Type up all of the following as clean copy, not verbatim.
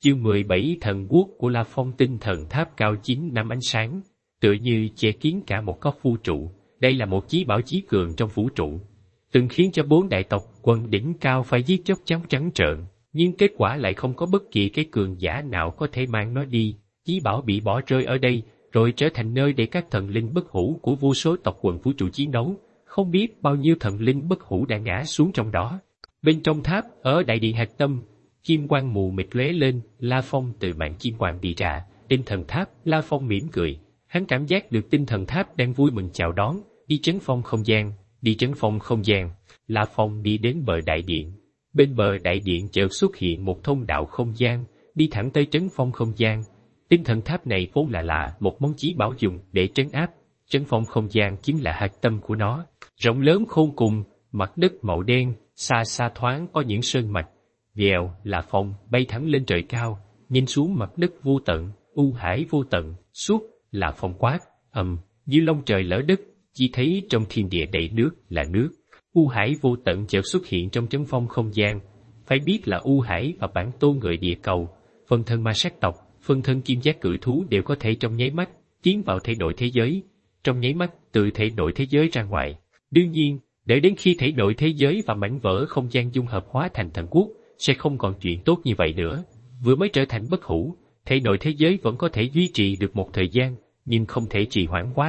Chương 17 Thần quốc của La Phong. Tinh thần tháp cao 9 năm ánh sáng, tựa như che kín cả một góc vũ trụ. Đây là một chí bảo chí cường trong vũ trụ, từng khiến cho 4 đại tộc quần đỉnh cao phải giết chóc cháo trắng trợn, nhưng kết quả lại không có bất kỳ cái cường giả nào có thể mang nó đi. Chí bảo bị bỏ rơi ở đây, rồi trở thành nơi để các thần linh bất hủ của vô số tộc quần vũ trụ chiến đấu. Không biết bao nhiêu thần linh bất hủ đã ngã xuống trong đó. Bên trong tháp, ở đại điện hạch tâm, kim quang mù mịt lóe lên. La Phong từ màn kim quang đi ra. Tinh thần tháp. La Phong mỉm cười, hắn cảm giác được tinh thần tháp đang vui mừng chào đón. Đi trấn phong không gian, đi trấn phong không gian. La Phong đi đến bờ đại điện. Bên bờ đại điện chợt xuất hiện một thông đạo không gian, đi thẳng tới trấn phong không gian. Tinh thần tháp này vốn là một món chí bảo dùng để trấn áp. Trấn phong không gian chính là hạch tâm của nó, rộng lớn khôn cùng, mặt đất màu đen, xa xa thoáng có những sơn mạch. Vèo, La Phong bay thẳng lên trời cao, nhìn xuống mặt đất vô tận, u hải vô tận. Suốt, La Phong quát, như long trời lở đất, chỉ thấy trong thiên địa đầy nước là nước. U hải vô tận chợt xuất hiện trong trấn phong không gian. Phải biết là U hải và bản tôn người địa cầu, phần thân ma sát tộc, phần thân kim giác cự thú đều có thể trong nháy mắt tiến vào thể nội thế giới, trong nháy mắt từ thể nội thế giới ra ngoài. Đương nhiên, đợi đến khi thể nội thế giới và mảnh vỡ không gian dung hợp hóa thành thần quốc, sẽ không còn chuyện tốt như vậy nữa. Vừa mới trở thành bất hủ, thể nội thế giới vẫn có thể duy trì được một thời gian, nhưng không thể trì hoãn quá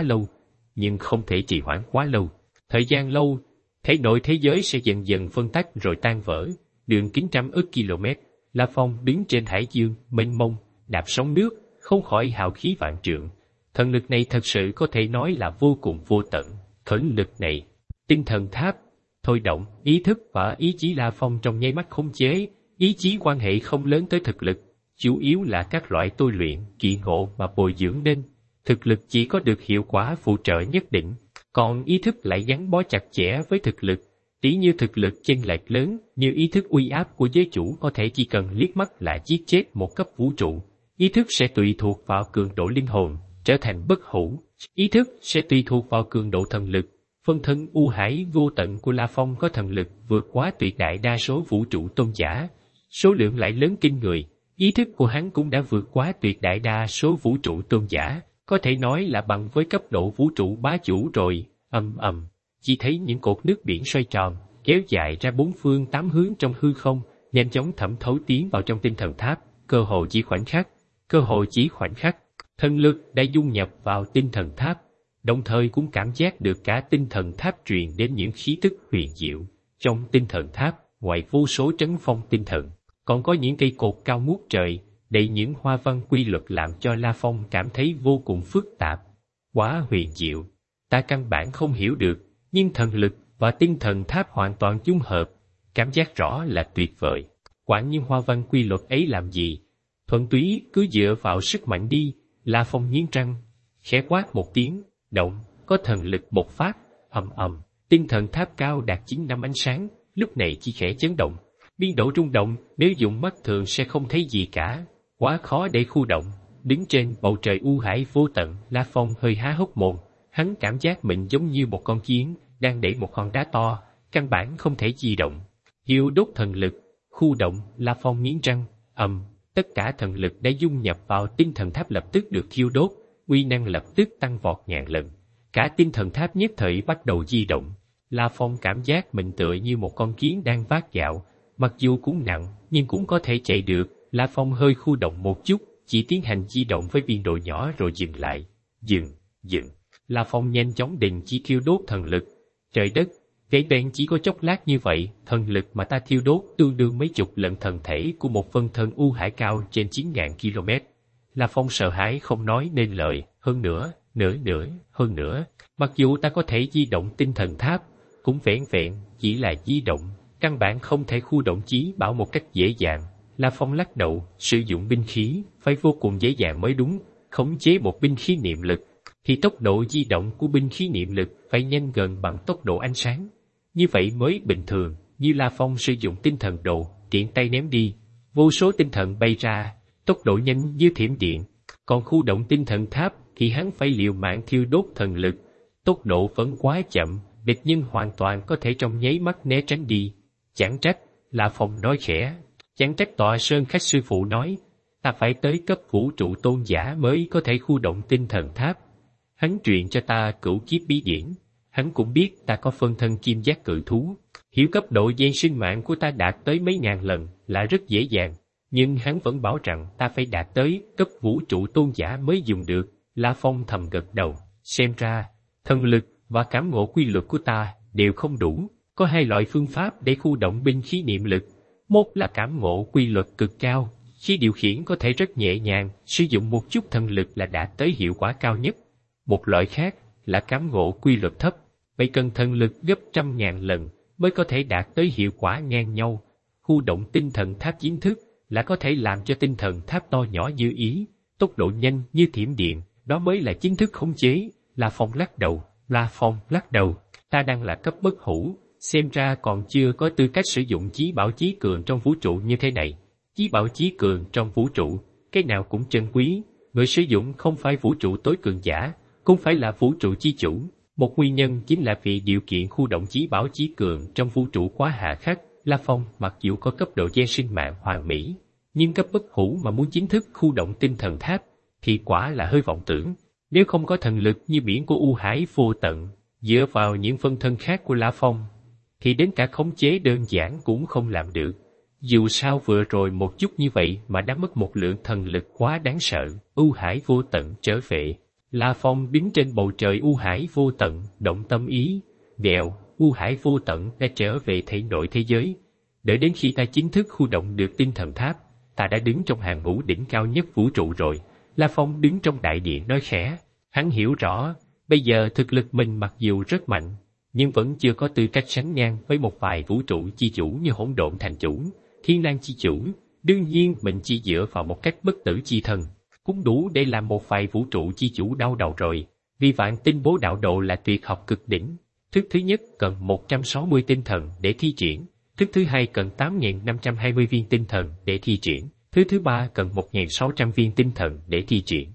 lâu. Thời gian lâu, thể nội thế giới sẽ dần dần phân tách rồi tan vỡ. Đường kính trăm ức km, La Phong đứng trên hải dương mênh mông, đạp sóng nước, không khỏi hào khí vạn trượng. Thần lực này thật sự có thể nói là vô cùng vô tận. Thần lực này, tinh thần tháp, thôi động, ý thức và ý chí La Phong trong nháy mắt khống chế. Ý chí quan hệ không lớn tới thực lực, chủ yếu là các loại tôi luyện, kỳ ngộ mà bồi dưỡng nên. Thực lực chỉ có được hiệu quả phụ trợ nhất định, còn ý thức lại gắn bó chặt chẽ với thực lực. Tí như thực lực chênh lệch lớn, như ý thức uy áp của giới chủ có thể chỉ cần liếc mắt là giết chết một cấp vũ trụ. Ý thức sẽ tùy thuộc vào cường độ linh hồn, trở thành bất hủ. Ý thức sẽ tùy thuộc vào cường độ thần lực. Phân thân u hải vô tận của La Phong có thần lực vượt quá tuyệt đại đa số vũ trụ tôn giả, số lượng lại lớn kinh người. Ý thức của hắn cũng đã vượt quá tuyệt đại đa số vũ trụ tôn giả, có thể nói là bằng với cấp độ vũ trụ bá chủ rồi. Chỉ thấy những cột nước biển xoay tròn, kéo dài ra 4 phương 8 hướng trong hư không, nhanh chóng thẩm thấu tiến vào trong tinh thần tháp. Cơ hội chỉ khoảnh khắc, thần lực đã dung nhập vào tinh thần tháp, đồng thời cũng cảm giác được cả tinh thần tháp truyền đến những khí tức huyền diệu. Trong tinh thần tháp, ngoài vô số trấn phong tinh thần, còn có những cây cột cao ngút trời, đầy những hoa văn quy luật làm cho La Phong cảm thấy vô cùng phức tạp. Quá huyền diệu, ta căn bản không hiểu được, nhưng thần lực và tinh thần tháp hoàn toàn dung hợp, cảm giác rõ là tuyệt vời. Quản những hoa văn quy luật ấy làm gì? Thuận túy cứ dựa vào sức mạnh đi. La Phong nghiến răng, khẽ quát một tiếng, động, có thần lực bộc phát. Tinh thần tháp cao đạt 9 năm ánh sáng, lúc này chỉ khẽ chấn động. Biên độ rung động, nếu dùng mắt thường sẽ không thấy gì cả, quá khó để khu động. Đứng trên bầu trời u hải vô tận, La Phong hơi há hốc mồm, hắn cảm giác mình giống như một con kiến đang đẩy một hòn đá to, căn bản không thể di động. Thiêu đốt thần lực, khu động. La Phong nghiến răng, tất cả thần lực đã dung nhập vào tinh thần tháp lập tức được thiêu đốt, uy năng lập tức tăng vọt ngàn lần. Cả tinh thần tháp nhất thời bắt đầu di động. La Phong cảm giác mình tựa như một con kiến đang vác gạo, mặc dù cũng nặng nhưng cũng có thể chạy được. La Phong hơi khu động một chút, chỉ tiến hành di động với biên độ nhỏ rồi dừng lại. Dừng. La Phong nhanh chóng đình chỉ thiêu đốt thần lực. Trời đất, vẻn vẹn chỉ có chốc lát như vậy, thần lực mà ta thiêu đốt tương đương mấy chục lần thần thể của một phân thân u hải cao trên 9.000 km. La Phong sợ hãi không nói nên lời. Hơn nữa, mặc dù ta có thể di động tinh thần tháp, cũng vẻn vẹn chỉ là di động, căn bản không thể khu động chí bảo một cách dễ dàng. La Phong lắc đầu, sử dụng binh khí phải vô cùng dễ dàng mới đúng. Khống chế một binh khí niệm lực thì tốc độ di động của binh khí niệm lực phải nhanh gần bằng tốc độ ánh sáng, như vậy mới bình thường. Như La Phong sử dụng tinh thần đồ, tiện tay ném đi, vô số tinh thần bay ra, tốc độ nhanh như thiểm điện. Còn khu động tinh thần tháp thì hắn phải liều mạng thiêu đốt thần lực, tốc độ vẫn quá chậm, địch nhân hoàn toàn có thể trong nháy mắt né tránh đi. Chẳng trách, La Phong nói khẽ, chẳng trách Tọa Sơn khách sư phụ nói, Ta phải tới cấp vũ trụ tôn giả mới có thể khu động tinh thần tháp. Hắn truyền cho ta cửu kiếp bí điển. Hắn cũng biết ta có phân thân kim giác cự thú. Hiểu cấp độ gen sinh mạng của ta đạt tới mấy ngàn lần là rất dễ dàng. Nhưng hắn vẫn bảo rằng ta phải đạt tới cấp vũ trụ tôn giả mới dùng được. La Phong thầm gật đầu. Xem ra, thần lực và cảm ngộ quy luật của ta đều không đủ. Có hai loại phương pháp để khu động binh khí niệm lực. Một là cảm ngộ quy luật cực cao. Khi điều khiển có thể rất nhẹ nhàng, sử dụng một chút thần lực là đạt tới hiệu quả cao nhất. Một loại khác là cảm ngộ quy luật thấp. Vậy cần thần lực gấp 100.000 lần mới có thể đạt tới hiệu quả ngang nhau. Khu động tinh thần tháp chính thức là có thể làm cho tinh thần tháp to nhỏ như ý, tốc độ nhanh như thiểm điện, đó mới là chính thức khống chế. La Phong lắc đầu, ta đang là cấp bất hủ, xem ra còn chưa có tư cách sử dụng chí bảo chí cường trong vũ trụ như thế này. Chí bảo chí cường trong vũ trụ, cái nào cũng trân quý, người sử dụng không phải vũ trụ tối cường giả, cũng phải là vũ trụ chi chủ. Một nguyên nhân chính là vì điều kiện khu động chí bảo chí cường trong vũ trụ quá hà khắc. La Phong mặc dù có cấp độ gen sinh mạng hoàn mỹ, nhưng cấp bất hủ mà muốn chính thức khu động tinh thần tháp thì quả là hơi vọng tưởng. Nếu không có thần lực như biển của U Hải vô tận, dựa vào những phân thân khác của La Phong, thì đến cả khống chế đơn giản cũng không làm được. Dù sao vừa rồi một chút như vậy mà đã mất một lượng thần lực quá đáng sợ. U Hải vô tận trở về. La Phong đứng trên bầu trời U Hải vô tận, động tâm ý. Vèo, U Hải vô tận đã trở về thể nội thế giới. Đợi đến khi ta chính thức khu động được tinh thần tháp, ta đã đứng trong hàng ngũ đỉnh cao nhất vũ trụ rồi. La Phong đứng trong đại điện nói khẽ. Hắn hiểu rõ, bây giờ thực lực mình mặc dù rất mạnh, nhưng vẫn chưa có tư cách sánh ngang với một vài vũ trụ chi chủ như Hỗn Độn Thành Chủ, Thiên Lang chi chủ. Đương nhiên mình chỉ dựa vào một cách bất tử chi thần cũng đủ để làm một vài vũ trụ chi chủ đau đầu rồi. Vì Vạn Tinh Bố Đạo Độ là tuyệt học cực đỉnh. Thức thứ nhất cần 160 tinh thần để thi triển. Thức thứ hai cần 8.520 viên tinh thần để thi triển. Thứ thứ ba cần 1.600 viên tinh thần để thi triển.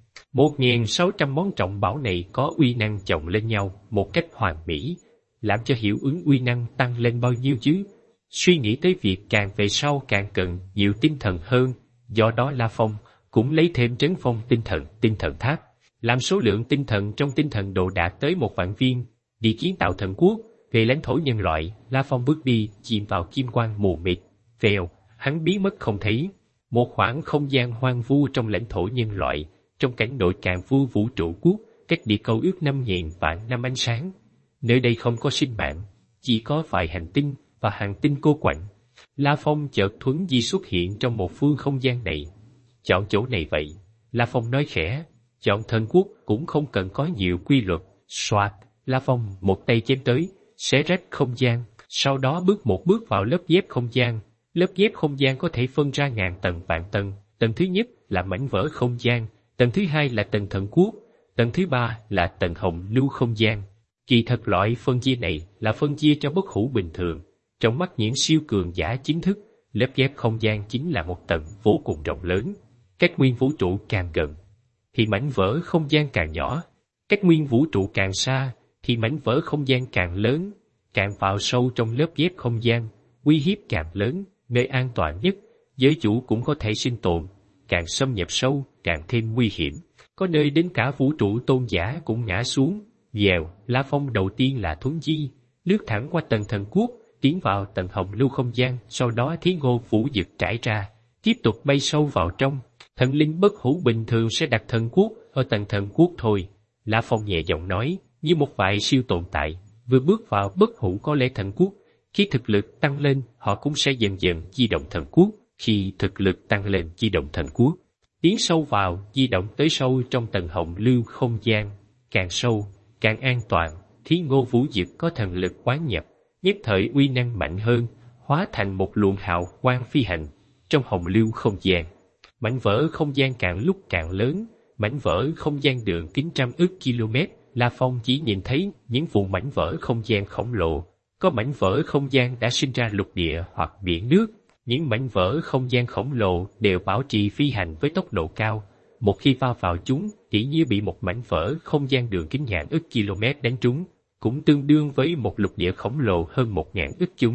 1.600 món trọng bảo này có uy năng chồng lên nhau một cách hoàn mỹ, làm cho hiệu ứng uy năng tăng lên bao nhiêu chứ? Suy nghĩ tới việc càng về sau càng cần nhiều tinh thần hơn, do đó La Phong cũng lấy thêm trấn phong tinh thần tháp, làm số lượng tinh thần trong tinh thần độ đạt tới 1.000.000 viên, đi kiến tạo thần quốc. Về lãnh thổ nhân loại, La Phong bước đi chìm vào kim quang mù mịt. Vèo, hắn biến mất không thấy. Một khoảng không gian hoang vu trong lãnh thổ nhân loại, trong cảnh nội càn vu vũ trụ quốc, cách địa cầu ước 5.000 vạn năm ánh sáng. Nơi đây không có sinh mạng, chỉ có vài hành tinh và hành tinh cô quạnh. La Phong chợt thuấn di xuất hiện trong một phương không gian này. Chọn chỗ này vậy, La Phong nói khẽ. Chọn thần quốc cũng không cần có nhiều quy luật. Soạt, La Phong một tay chém tới, xé rách không gian, sau đó một bước vào lớp ghép không gian. Lớp ghép không gian có thể phân ra ngàn tầng vạn tầng. Tầng thứ nhất là mảnh vỡ không gian, tầng thứ hai là tầng thần quốc, tầng thứ ba là tầng hồng lưu không gian. Kỳ thật loại phân chia này là phân chia cho bất hủ bình thường. Trong mắt những siêu cường giả chính thức, lớp ghép không gian chính là một tầng vô cùng rộng lớn. Cách nguyên vũ trụ càng gần, thì mảnh vỡ không gian càng nhỏ. Cách nguyên vũ trụ càng xa, thì mảnh vỡ không gian càng lớn. Càng vào sâu trong lớp ghép không gian, uy hiếp càng lớn. Nơi an toàn nhất, giới chủ cũng có thể sinh tồn. Càng xâm nhập sâu, càng thêm nguy hiểm. Có nơi đến cả vũ trụ tôn giả cũng ngã xuống. Dèo, La Phong đầu tiên là thuấn di, lướt thẳng qua tầng thần quốc, tiến vào tầng hồng lưu không gian, sau đó Thí Ngô Vũ Dực trải ra, tiếp tục bay sâu vào trong. Thần linh bất hủ bình thường sẽ đặt thần quốc ở tầng thần quốc thôi. La Phong nhẹ giọng nói, như một vài siêu tồn tại, vừa bước vào bất hủ có lẽ thần quốc. Khi thực lực tăng lên, họ cũng sẽ dần dần di động thần quốc. Khi thực lực tăng lên di động thần quốc, tiến sâu vào, di động tới sâu trong tầng hồng lưu không gian. Càng sâu, càng an toàn. Thí Ngô Vũ Dực có thần lực quán nhập, nhất thời uy năng mạnh hơn, hóa thành một luồng hào quang phi hành trong hồng lưu không gian. Mảnh vỡ không gian càng lúc càng lớn, mảnh vỡ không gian đường kính 100 ức km. La Phong chỉ nhìn thấy những vùng mảnh vỡ không gian khổng lồ. Có mảnh vỡ không gian đã sinh ra lục địa hoặc biển nước. Những mảnh vỡ không gian khổng lồ đều bảo trì phi hành với tốc độ cao. Một khi va vào chúng, chỉ như bị một mảnh vỡ không gian đường kính ngàn ức km đánh trúng, cũng tương đương với một lục địa khổng lồ hơn 1.000 ức chúng.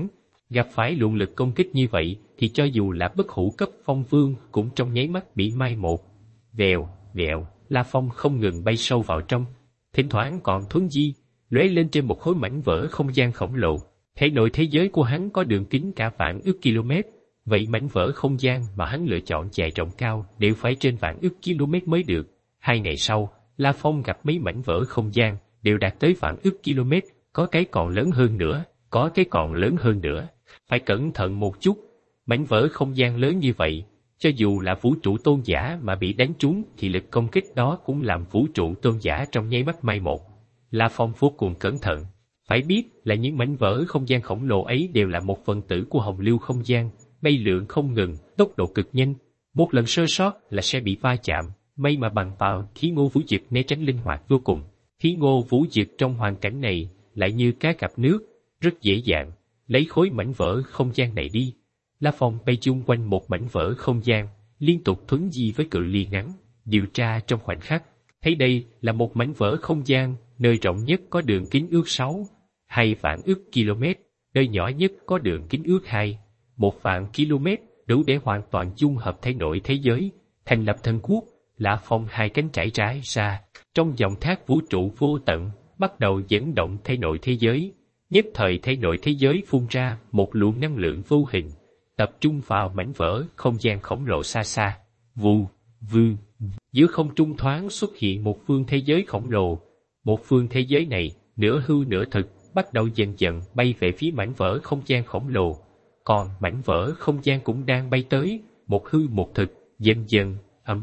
Gặp phải luồng lực công kích như vậy thì cho dù là bất hủ cấp phong vương cũng trong nháy mắt bị mai một. Vèo, vèo, La Phong không ngừng bay sâu vào trong, thỉnh thoảng còn thuấn di, lóe lên trên một khối mảnh vỡ không gian khổng lồ. Thể nội thế giới của hắn có đường kính cả vạn ức km, vậy mảnh vỡ không gian mà hắn lựa chọn dài rộng cao đều phải trên vạn ức km mới được. 2 ngày sau, La Phong gặp mấy mảnh vỡ không gian đều đạt tới vạn ức km, có cái còn lớn hơn nữa, có cái còn lớn hơn nữa. Phải cẩn thận một chút, mảnh vỡ không gian lớn như vậy, cho dù là vũ trụ tôn giả mà bị đánh trúng thì lực công kích đó cũng làm vũ trụ tôn giả trong nháy mắt mai một. La Phong vô cùng cẩn thận. Phải biết là những mảnh vỡ không gian khổng lồ ấy đều là một phần tử của hồng lưu không gian, bay lượn không ngừng, tốc độ cực nhanh. Một lần sơ sót là sẽ bị va chạm, may mà bằng vào khí ngô vũ dực né tránh linh hoạt vô cùng. Khí ngô vũ dực trong hoàn cảnh này lại như cá gặp nước, rất dễ dàng lấy khối mảnh vỡ không gian này đi. La Phong bay chung quanh một mảnh vỡ không gian, liên tục thuấn di với cự ly ngắn, điều tra trong khoảnh khắc. Thấy đây là một mảnh vỡ không gian, nơi rộng nhất có đường kính ước 2 vạn ức km, nơi nhỏ nhất có đường kính ước 1 vạn km, đủ để hoàn toàn dung hợp thể nội thế giới, thành lập thần quốc. La Phong hai cánh trải trái ra, trong dòng thác vũ trụ vô tận, bắt đầu dẫn động thể nội thế giới. Nhất thời thể nội thế giới phun ra một luồng năng lượng vô hình, tập trung vào mảnh vỡ không gian khổng lồ xa xa. Vù, vư, giữa không trung thoáng xuất hiện một phương thế giới khổng lồ. Một phương thế giới này, nửa hư nửa thực, bắt đầu dần dần bay về phía mảnh vỡ không gian khổng lồ. Còn mảnh vỡ không gian cũng đang bay tới, một hư một thực, dần dần,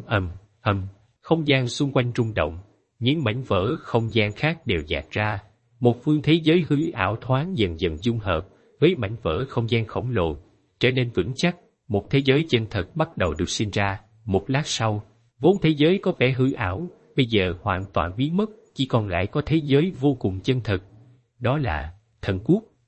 không gian xung quanh rung động. Những mảnh vỡ không gian khác đều dạt ra. Một phương thế giới hư ảo thoáng dần dần dung hợp với mảnh vỡ không gian khổng lồ, trở nên vững chắc. Một thế giới chân thật bắt đầu được sinh ra. Một lát sau, vốn thế giới có vẻ hư ảo, bây giờ hoàn toàn biến mất, chỉ còn lại có thế giới vô cùng chân thật. Đó là thần quốc.